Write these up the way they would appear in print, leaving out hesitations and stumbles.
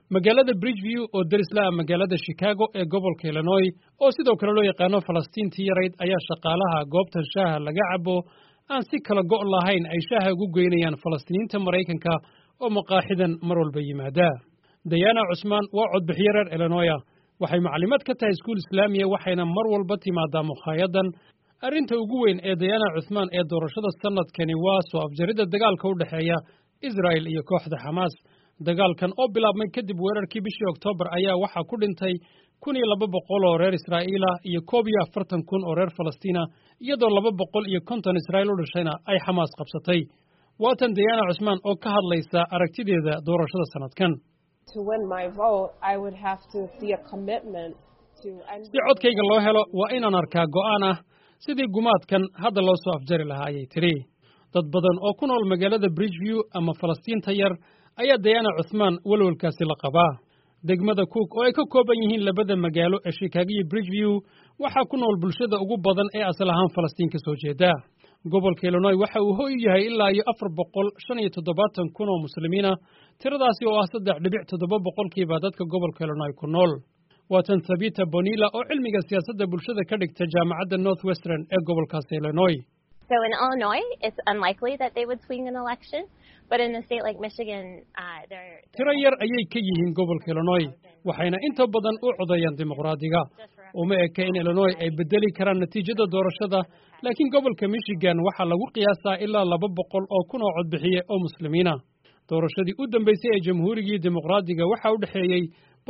magaalada Bridgeview oo darisla magaalada Chicago ee gobolka Illinois oo sidoo kale loo yaqaano Falastiintii yarayd ayaa shaqaalaha goobta shaaha laga cabo aan si kala go' lahayn ay shaaha ugu geynayaan Falastiiniinta Mareykanka oo maqaaxidan mar walba yimaada. Diana Usman waa codbixiye reer Illinois waxay macluumaad ka tahay iskuul Islaamiya waxayna mar walba timaadaa mukhaayadan. Arrinta ugu weyn ee Diana Usman ee doorashada sanadkani waa soo afjaridda dagaalka u dhaxeeya Israel iyo kooxda Hamas. dagaalkan oo bilaabmay kadib weerarkii bishii Oktoobar ayaa waxa ku dhintay 1200 oo reer Israa'iil ah iyo 41,000 oo reer Falastiina iyadoo 250 Israa'iil u dhashayna ay Hamas qabsatay. Waatan Diana Usman oo ka hadlaysa aragtideeda doorashada sanadkan. To win my vote, I would have to see a commitment to si codkayga loo helo waa inaan arkaa go'aan ah sidii gumaadkan hadda loo soo afjari lahaa ayay tiri. Dad badan oo ku nool magaalada Bridgeview ama Falastiinta yar ayaa Diana Usman walwalkaasi la qabaa. Degmada Cook oo ay ka kooban yihiin labada magaalo ee Chicago iyo Bridgeview waxa ku nool bulshada ugu badan ee asal ahaan Falastiin ka soo jeeda. Gobolka Illinois waxa uu hooy yahay ilaa 475,000 oo muslimiina, tiradaasi oo ah 3.7% dadka gobolka Illinois ku nool. Waatan Sabita Bonilla oo cilmiga siyaasadda bulshada ka dhigta jaamacadda Northwestern ee gobolkaas Illinois. So in Illinois, it's unlikely that they would swing an election, but in a state like Michigan, they're... Tiro yar ayay ka yihiin gobolka Illinois, waxayna inta badan u codayaan dimuqraadiga. Uma eka in Illinois ay bedeli karaan natiijada doorashada, laakiin gobolka Michigan waxa lagu qiyaasaa ilaa 200,000 oo codbixiye oo muslimiina. Doorashadii u dambeysay ee jamhuurigii dimuqraadiga waxa u dhaxeeyay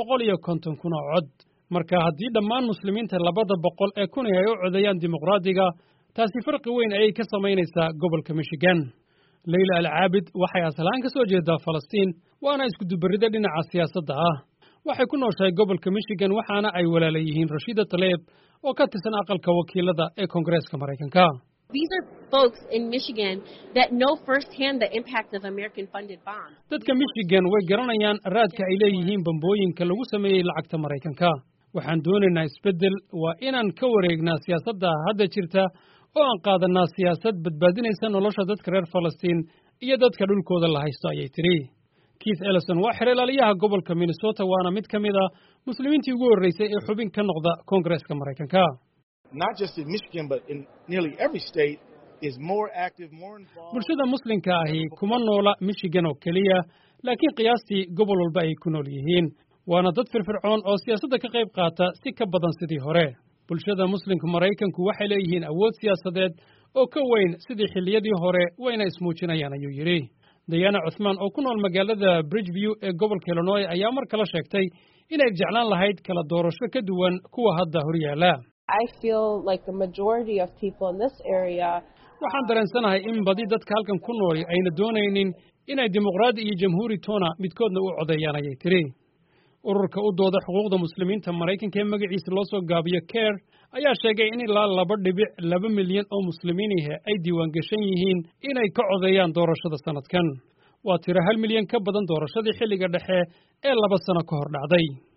150,000 oo cod. Marka haddii dhammaan muslimiinta 200,000 ee kun ay u codayaan dimuqraadiga, taasi farqi weyn ayay ka samaynaysaa gobolka Michigan. Layla Al-Caabid waxay asalaan ka soo jeedaa Falastiin waana isku dubarida dhinaca siyaasadda ah. waxay ku nooshahay gobolka Michigan waxaana ay walaala yihiin Rashida Tlaib oo ka tirsan aqalka wakiilada ee Koongareeska Mareykanka. These are folks in Michigan that know firsthand the impact of American funded bombs. Dadka Michigan way garanayaan raadka ay leeyihiin bambooyinka lagu sameeyay lacagta Mareykanka. Waxaan doonaynaa isbedel waa inaan ka wareegnaa siyaasadda hadda jirta oo aan qaadanaa siyaasad badbaadinaysa nolosha dadka reer Falastiin iyo dadka dhulkooda la haysto ayay tiri. Keith Ellison waa xeelaliyaha gobolka Minnesota waana mid ka mid ah muslimiintii ugu horeysay ee xubin ka noqda Koongareeska Mareykanka. Not just in Michigan but in nearly every state is more active, more involved. Bulshada muslimka ahi kuma noola Michigan oo kaliya laakiin qiyaastii gobol walba ay ku nool yihiin. Waana dad firfircoon oo siyaasadda ka qayb qaata si ka badan sidii hore. Bulshada muslimka Mareykanku waxay leeyihiin awood siyaasadeed oo ka weyn sidii xilliyadii hore wayna ismuujinayaan ayuu yiri. Diana Usman oo ku nool magaalada Bridgeview ee gobolka Illinois ayaa mar kale sheegtay inay jeclaan lahayd kala doorasho ka duwan kuwa hadda horyaala. I feel like the majority of people in this area waxaan dareensanahay in badi dadka halkan ku nool ayna doonaynin inay dimuqraadi iyo jamhuuri toona midkoodna u codeeyaan ayay tiri. Ururka u dooda xuquuqda muslimiinta Mareykanka ee magaciisa loo soo gaabiyo CARE ayaa sheegay in ilaa 2.2 milyan oo muslimiin ay diiwaan gashan yihiin inay ka codeeyaan doorashada sanadkan. Waa tiro 1 milyan ka badan doorashadii xilliga dhexe ee 2 sano ka hor dhacday.